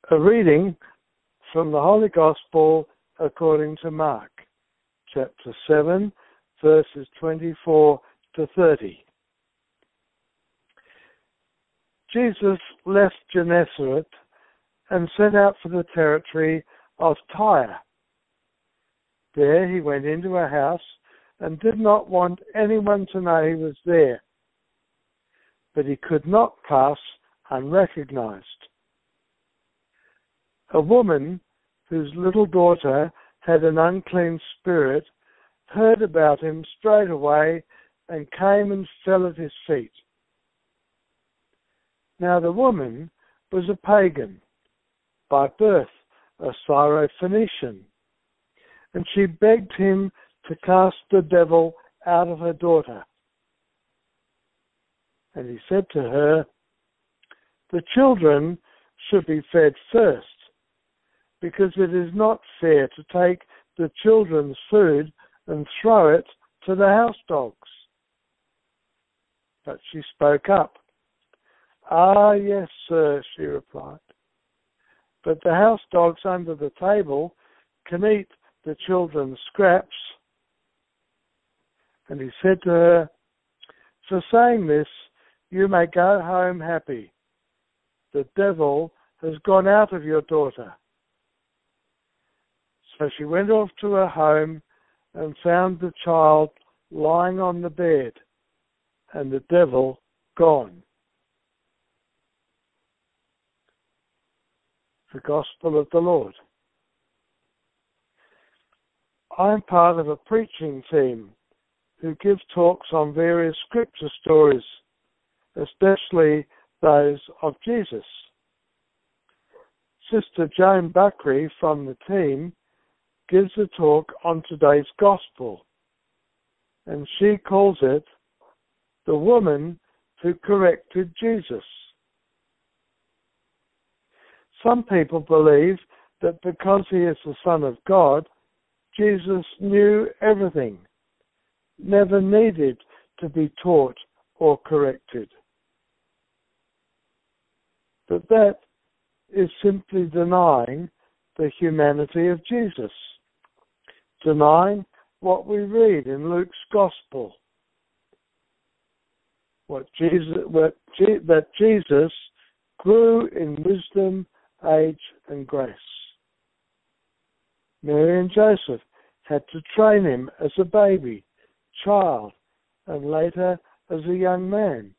A reading from the Holy Gospel according to Mark, chapter 7, verses 24 to 30. Jesus left Gennesaret and set out for the territory of Tyre. There he went into a house and did not want anyone to know he was there, but he could not pass unrecognized. A woman whose little daughter had an unclean spirit heard about him straight away and came and fell at his feet. Now the woman was a pagan, by birth a Syrophoenician, and she begged him to cast the devil out of her daughter. And he said to her, "The children should be fed first, because it is not fair to take the children's food and throw it to the house dogs." But she spoke up. "Ah, yes, sir," she replied, "but the house dogs under the table can eat the children's scraps." And he said to her, "For saying this, you may go home happy. The devil has gone out of your daughter." So she went off to her home and found the child lying on the bed and the devil gone. The Gospel of the Lord. I'm part of a preaching team who give talks on various scripture stories, especially those of Jesus. Sister Joan Buckley from the team gives a talk on today's Gospel, and she calls it "The Woman Who Corrected Jesus." Some people believe that because he is the Son of God, Jesus knew everything, never needed to be taught or corrected. But that is simply denying the humanity of Jesus, denying what we read in Luke's Gospel, that Jesus grew in wisdom, age, and grace. Mary and Joseph had to train him as a baby, child, and later as a young man.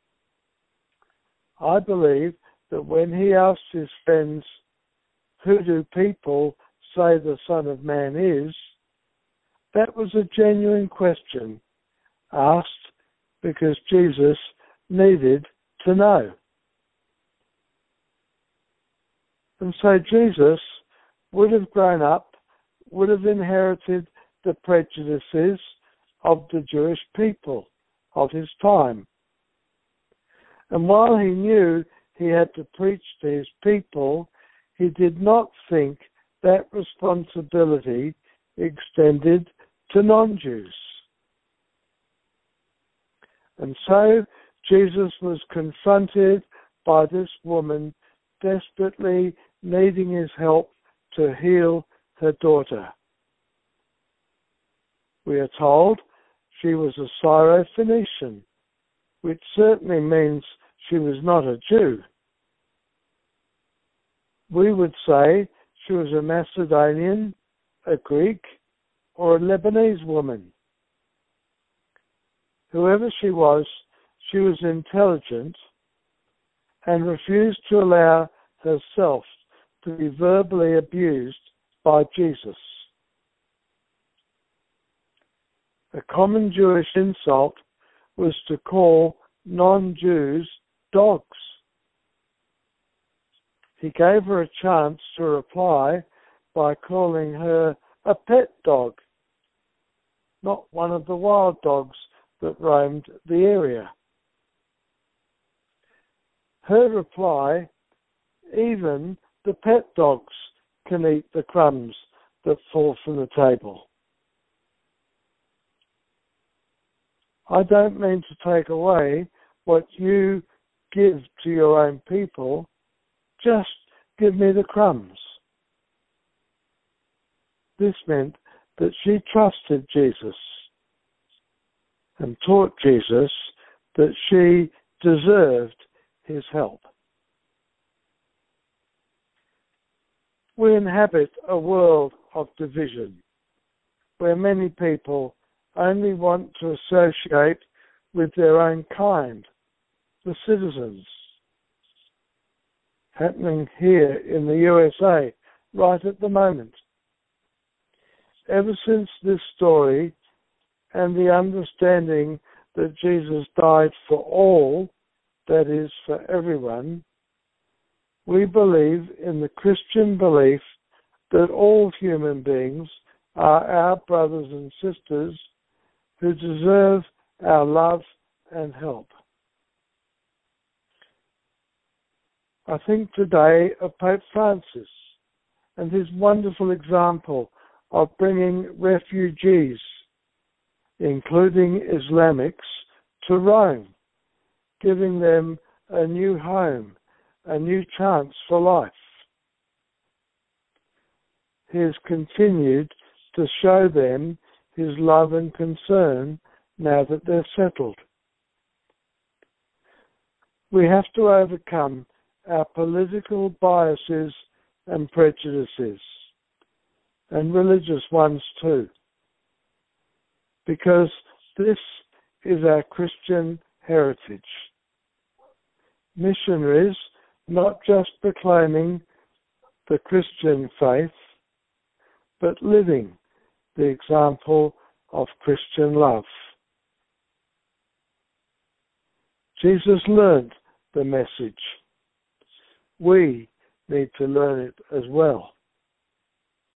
I believe that when he asked his friends, "Who do people say the Son of Man is?" that was a genuine question asked because Jesus needed to know. And so Jesus would have grown up, would have inherited the prejudices of the Jewish people of his time. And while he knew he had to preach to his people, he did not think that responsibility extended to non-Jews. And so Jesus was confronted by this woman desperately needing his help to heal her daughter. We are told she was a Syrophoenician, which certainly means she was not a Jew. We would say she was a Macedonian, a Greek, or a Lebanese woman. Whoever she was intelligent and refused to allow herself to be verbally abused by Jesus. A common Jewish insult was to call non-Jews dogs. He gave her a chance to reply by calling her a pet dog, not one of the wild dogs that roamed the area. Her reply, "Even the pet dogs can eat the crumbs that fall from the table." I don't mean to take away what you give to your own people, just give me the crumbs. This meant that she trusted Jesus and taught Jesus that she deserved his help. We inhabit a world of division where many people only want to associate with their own kind, the citizens. Happening here in the USA right at the moment. Ever since this story and the understanding that Jesus died for all, that is, for everyone, we believe in the Christian belief that all human beings are our brothers and sisters who deserve our love and help. I think today of Pope Francis and his wonderful example of bringing refugees, including Islamics, to Rome, giving them a new home, a new chance for life. He has continued to show them his love and concern now that they're settled. We have to overcome our political biases and prejudices, and religious ones too, because this is our Christian heritage. Missionaries not just proclaiming the Christian faith, but living the example of Christian love. Jesus learned the message. We need to learn it as well.